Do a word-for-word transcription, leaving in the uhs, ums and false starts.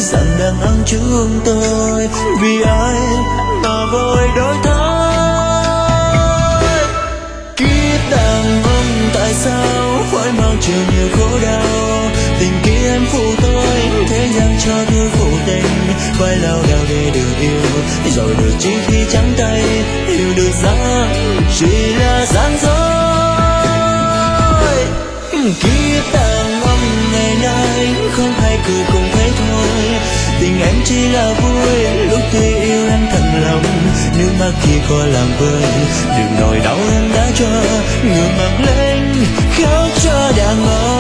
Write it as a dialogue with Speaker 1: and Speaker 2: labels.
Speaker 1: rằng đàn ông chúng tôi vì ai mà vội đổi thay. Kiếp đàn ông tại sao phải mang chịu nhiều khổ đau, tình kia em phụ tôi thế gian cho tôi phụ tình, phải lao đao để được yêu rồi được chỉ khi trắng tay, hiểu được rằng chỉ là gian dối. Kiếp đàn ông ngày nay không hay cười cùng thấy thôi, tình em chỉ là vui lúc tôi yêu em thật lòng, nước mắt khi có làm vơi đừng nỗi đau em đã cho ngược mặt lên khóc cho đàn ông.